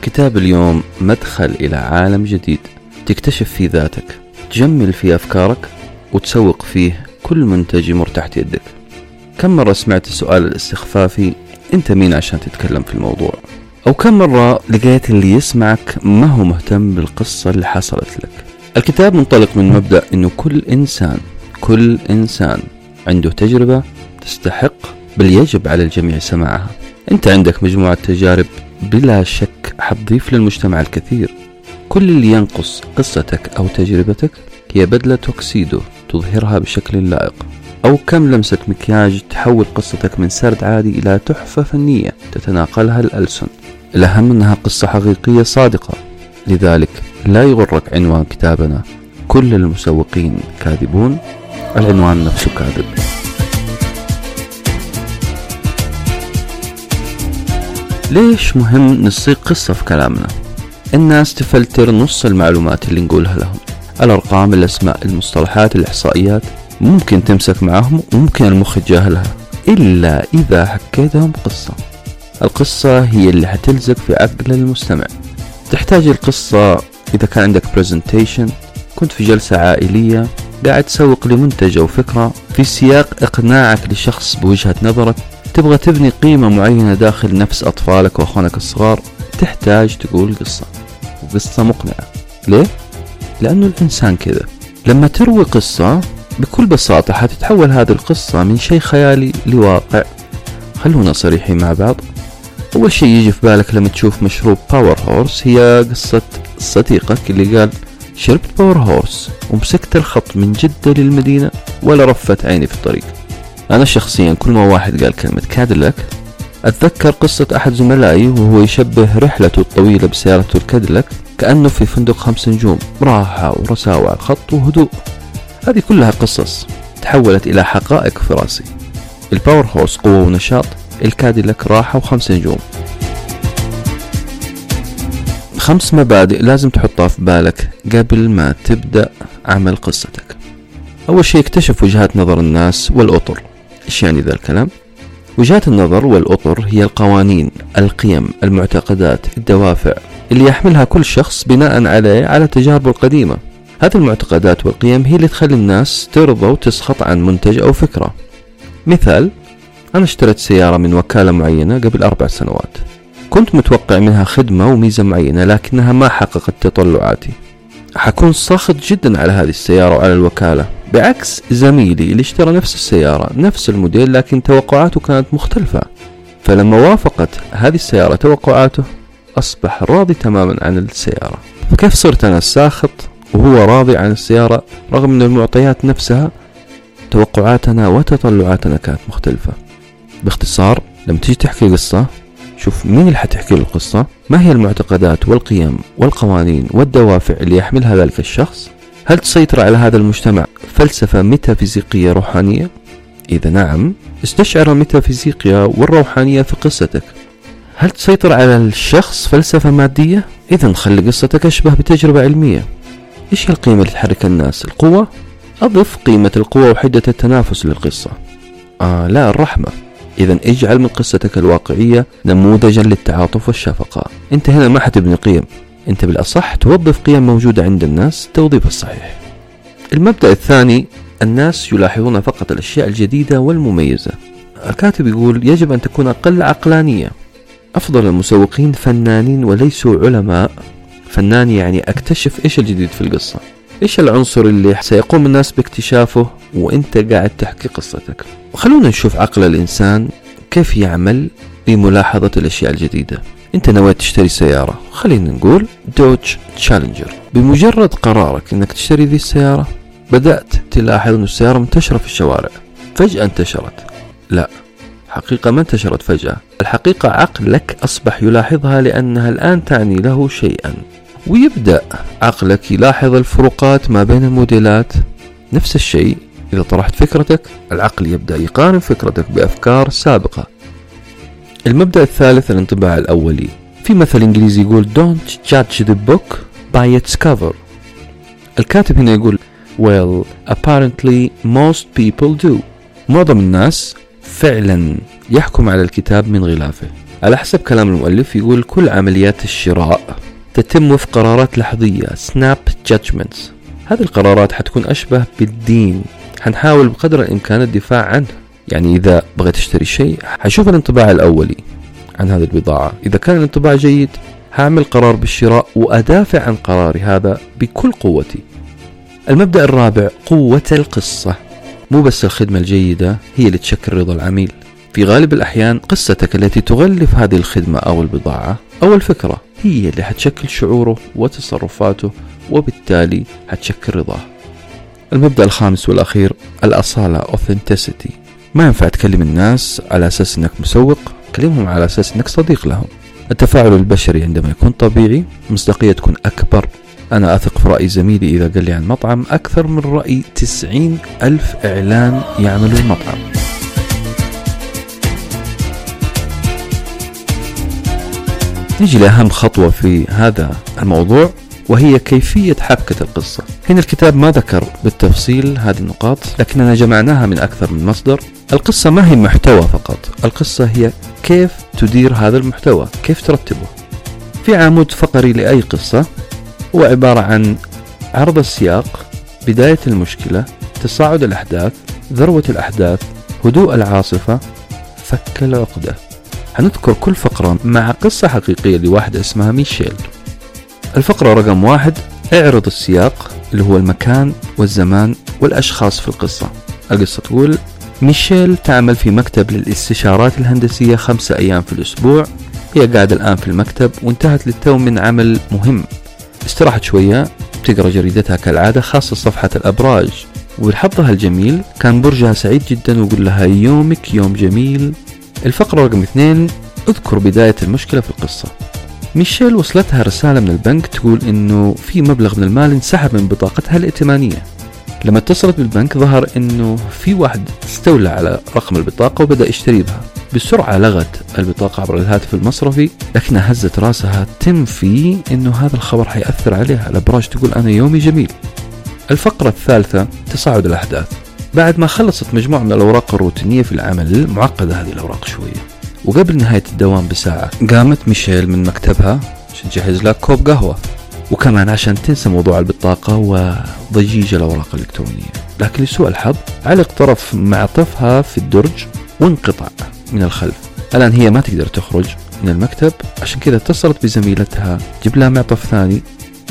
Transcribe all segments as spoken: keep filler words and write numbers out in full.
كتاب اليوم مدخل إلى عالم جديد تكتشف فيه ذاتك، تجمل فيه أفكارك، وتسوق فيه كل منتج يمر تحت يدك. كم مرة سمعت السؤال الاستخفافي أنت مين عشان تتكلم في الموضوع؟ أو كم مرة لقيت اللي يسمعك ما هو مهتم بالقصة اللي حصلت لك؟ الكتاب منطلق من مبدأ أنه كل إنسان كل إنسان عنده تجربة تستحق بل يجب على الجميع سماعها. أنت عندك مجموعة تجارب بلا شك حتضيف للمجتمع الكثير. كل اللي ينقص قصتك أو تجربتك هي بدلة توكسيدو تظهرها بشكل لائق، أو كم لمسة مكياج تحول قصتك من سرد عادي إلى تحفة فنية تتناقلها الألسن. الأهم أنها قصة حقيقية صادقة. لذلك لا يغرك عنوان كتابنا كل المسوقين كاذبون، العنوان نفسه كاذب. ليش مهم نصيغ قصة في كلامنا؟ الناس تفلتر نص المعلومات اللي نقولها لهم، الأرقام، الأسماء، المصطلحات، الإحصائيات، ممكن تمسك معهم وممكن المخ يتجاهلها إلا إذا حكيتهم قصة. القصة هي اللي حتلزق في عقل المستمع. تحتاج القصة إذا كان عندك برزنتيشن، كنت في جلسة عائلية قاعد تسوق لمنتج أو فكرة في سياق إقناعك لشخص بوجهة نظرك، تبغى تبني قيمة معينة داخل نفس أطفالك وأخوانك الصغار، تحتاج تقول قصة، وقصة مقنعة. ليه؟ لأنه الإنسان كذا، لما تروي قصة بكل بساطة حتتحول هذه القصة من شيء خيالي لواقع. خلونا صريحين مع بعض. أول شيء يجي في بالك لما تشوف مشروب باور هورس هي قصة صديقك اللي قال شربت باور هورس ومسكت الخط من جدة للمدينة ولا رفت عيني في الطريق. أنا شخصيا كل ما واحد قال كلمة كاديلاك أتذكر قصة أحد زملائي وهو يشبه رحلته الطويلة بسيارته الكاديلاك كأنه في فندق خمس نجوم، راحة ورساوة على الخط وهدوء. هذه كلها قصص تحولت إلى حقائق في راسي. الباور هورس قوة ونشاط، الكاديلاك راحة وخمس نجوم. خمس مبادئ لازم تحطها في بالك قبل ما تبدأ عمل قصتك. أول شيء اكتشف وجهات نظر الناس والأطر. إيش يعني ذا الكلام؟ وجهات النظر والأطر هي القوانين، القيم، المعتقدات، الدوافع اللي يحملها كل شخص بناء عليه على تجاربه القديمة. هذه المعتقدات والقيم هي اللي تخلي الناس ترضى وتسخط عن منتج أو فكرة. مثال، أنا اشتريت سيارة من وكالة معينة قبل أربع سنوات، كنت متوقع منها خدمة وميزة معينة لكنها ما حققت تطلعاتي. حكون ساخط جدا على هذه السيارة وعلى الوكالة، بعكس زميلي اللي اشترى نفس السيارة نفس الموديل لكن توقعاته كانت مختلفة. فلما وافقت هذه السيارة توقعاته أصبح راضي تماما عن السيارة. فكيف صرت أنا ساخط وهو راضي عن السيارة رغم أن المعطيات نفسها توقعاتنا وتطلعاتنا كانت مختلفة؟ باختصار، لما تيجي تحكي قصة شوف مين اللي حتحكي القصة، ما هي المعتقدات والقيم والقوانين والدوافع اللي يحملها ذلك الشخص. هل تسيطر على هذا المجتمع فلسفة ميتافيزيقية روحانية؟ إذا نعم، استشعر الميتافيزيقيا والروحانية في قصتك. هل تسيطر على الشخص فلسفة مادية؟ إذا خلي قصتك أشبه بتجربة علمية. إيش هي القيمة اللي تحرك الناس؟ القوة؟ أضف قيمة القوة وحدة التنافس للقصة. آه لا، الرحمة. إذا اجعل من قصتك الواقعية نموذجا للتعاطف والشفقة. أنت هنا ما حتبني قيم، أنت بالأصح توظف قيم موجودة عند الناس التوظيف الصحيح. المبدأ الثاني، الناس يلاحظون فقط الأشياء الجديدة والمميزة. الكاتب يقول يجب أن تكون أقل عقلانية. أفضل المسوقين فنانين وليسوا علماء. فنان يعني أكتشف إيش الجديد في القصة، إيش العنصر اللي سيقوم الناس باكتشافه وإنت قاعد تحكي قصتك. وخلونا نشوف عقل الإنسان كيف يعمل بملاحظة الأشياء الجديدة. أنت نويت تشتري سيارة، خلينا نقول دوج تشالنجر. بمجرد قرارك أنك تشتري ذي السيارة بدأت تلاحظ أن السيارة منتشرة في الشوارع. فجأة انتشرت. لا، حقيقة ما انتشرت فجأة، الحقيقة عقلك أصبح يلاحظها لأنها الآن تعني له شيئا، ويبدأ عقلك يلاحظ الفروقات ما بين الموديلات. نفس الشيء إذا طرحت فكرتك، العقل يبدأ يقارن فكرتك بأفكار سابقة. المبدأ الثالث، الانطباع الأولي. في مثل إنجليزي يقول Don't judge the book by its cover. الكاتب هنا يقول Well, apparently most people do. معظم الناس فعلا يحكم على الكتاب من غلافه. على حسب كلام المؤلف يقول كل عمليات الشراء تتم وفق قرارات لحظية snap judgments. هذه القرارات حتكون أشبه بالدين، حنحاول بقدر الإمكان الدفاع عنه. يعني إذا بغيت أشتري شيء حشوف الانطباع الأولي عن هذه البضاعة، إذا كان الانطباع جيد هعمل قرار بالشراء وأدافع عن قراري هذا بكل قوتي. المبدأ الرابع قوة القصة. مو بس الخدمة الجيدة هي اللي تشكل رضا العميل، في غالب الأحيان قصتك التي تغلف هذه الخدمة أو البضاعة أو الفكرة هي اللي حتشكل شعوره وتصرفاته، وبالتالي حتشكل رضاه. المبدأ الخامس والأخير الأصالة authenticity. ما ينفع تكلم الناس على أساس أنك مسوق، كلمهم على أساس أنك صديق لهم. التفاعل البشري عندما يكون طبيعي مصداقية تكون أكبر. أنا أثق في رأي زميلي إذا قال لي عن مطعم أكثر من رأي تسعين ألف إعلان يعملوا المطعم. نيجي لأهم خطوة في هذا الموضوع، وهي كيفية حبكة القصة. هنا الكتاب ما ذكر بالتفصيل هذه النقاط، لكننا جمعناها من أكثر من مصدر. القصة ما هي محتوى فقط، القصة هي كيف تدير هذا المحتوى، كيف ترتبه. في عمود فقري لأي قصة هو عبارة عن عرض السياق، بداية المشكلة، تصاعد الأحداث، ذروة الأحداث، هدوء العاصفة، فك العقدة. هنذكر كل فقرة مع قصة حقيقية لواحدة اسمها ميشيل. الفقرة رقم واحد، اعرض السياق اللي هو المكان والزمان والأشخاص في القصة. القصة تقول ميشيل تعمل في مكتب للاستشارات الهندسية خمسة أيام في الأسبوع. هي قاعدة الآن في المكتب وانتهت للتو من عمل مهم، استراحت شوية تقرأ جريدتها كالعادة، خاصة صفحة الأبراج. وبحظها الجميل كان برجها سعيد جدا ويقول لها يومك يوم جميل. الفقرة رقم اثنين، اذكر بداية المشكلة في القصة. ميشيل وصلتها رسالة من البنك تقول انه في مبلغ من المال انسحب من بطاقتها الائتمانية. لما اتصلت بالبنك ظهر انه في واحد استولى على رقم البطاقة وبدأ يشتري بها. بسرعة لغت البطاقة عبر الهاتف المصرفي، لكنها هزت راسها تنفي انه هذا الخبر حيأثر عليها. الأبراج تقول انا يومي جميل. الفقرة الثالثة، تصاعد الأحداث. بعد ما خلصت مجموعة من الأوراق الروتينية في العمل، معقدة هذه الأوراق شوية، وقبل نهاية الدوام بساعة قامت ميشيل من مكتبها عشان تجهز لها كوب قهوة، وكمان عشان تنسى موضوع البطاقة وضجيج الأوراق الإلكترونية. لكن لسوء الحظ علق طرف معطفها في الدرج وانقطع من الخلف. الآن هي ما تقدر تخرج من المكتب، عشان كذا اتصلت بزميلتها جيب لها معطف ثاني.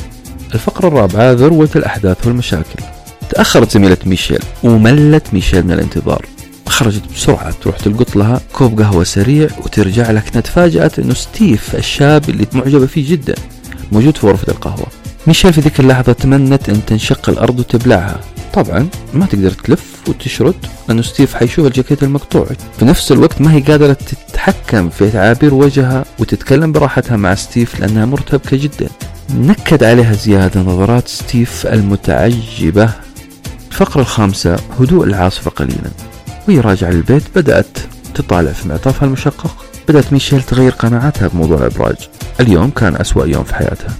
الفقرة الرابعة، ذروة الأحداث والمشاكل. تأخرت زميلة ميشيل وملت ميشيل من الانتظار، خرجت بسرعة تروح تلقط لها كوب قهوة سريع وترجع، لكنها تفاجأت انه ستيف الشاب اللي معجبة فيه جدا موجود في غرفة القهوة. ميشيل في ذيك اللحظة تمنت ان تنشق الارض وتبلعها. طبعا ما تقدر تلف وتشرد لانه ستيف حيشوف الجاكيت المقطوع. في نفس الوقت ما هي قادرة تتحكم في تعابير وجهها وتتكلم براحتها مع ستيف لانها مرتبكة جدا. نكد عليها زيادة نظرات ستيف المتعجبة. الفقرة الخامسة، هدوء العاصفة قليلا. وهي راجعة للبيت بدأت تطالع في معطفها المشقق. بدأت ميشيل تغير قناعاتها بموضوع الإبراج. اليوم كان أسوأ يوم في حياتها.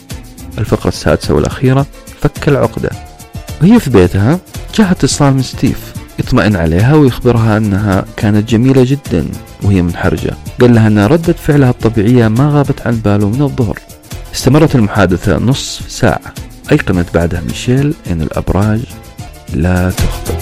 الفقرة السادسة والأخيرة، فك العقدة. وهي في بيتها جاء اتصال من ستيف يطمئن عليها ويخبرها أنها كانت جميلة جدا وهي منحرجة. قال لها أن ردة فعلها الطبيعية ما غابت عن باله من الظهر. استمرت المحادثة نصف ساعة. أيقنت بعدها ميشيل أن الأبراج لا تخطئ.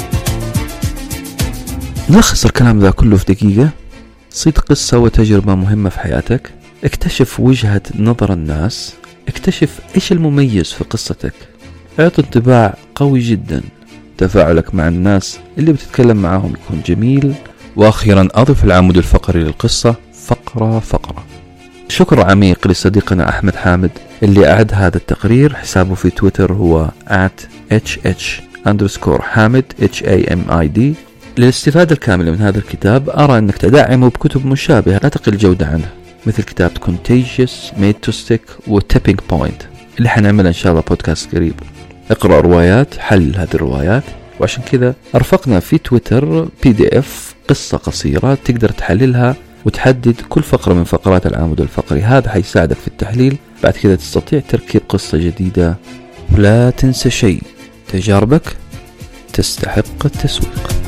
نلخص الكلام ذا كله في دقيقة. صيد قصة وتجربة مهمة في حياتك. اكتشف وجهة نظر الناس. اكتشف ايش المميز في قصتك. اعط انطباع قوي جدا. تفاعلك مع الناس اللي بتتكلم معاهم يكون جميل. واخيرا اضف العمود الفقري للقصة فقرة فقرة. شكر عميق لصديقنا أحمد حامد اللي أعد هذا التقرير. حسابه في تويتر هو آت إتش إتش أندرسكور حامد إتش إيه إم آي دي. للاستفادة الكاملة من هذا الكتاب أرى أنك تدعمه بكتب مشابهة لا تقل جودة عنه، مثل كتاب Contagious, Made to Stick و Tipping Point اللي حنعمل إن شاء الله بودكاست قريب. اقرأ روايات، حل هذه الروايات. وعشان كذا أرفقنا في تويتر بي دي إف قصة قصيرة تقدر تحللها وتحدد كل فقرة من فقرات العمود الفقري. هذا حيساعدك في التحليل. بعد كذا تستطيع تركيب قصة جديدة. ولا تنسى شيء، تجاربك تستحق التسويق.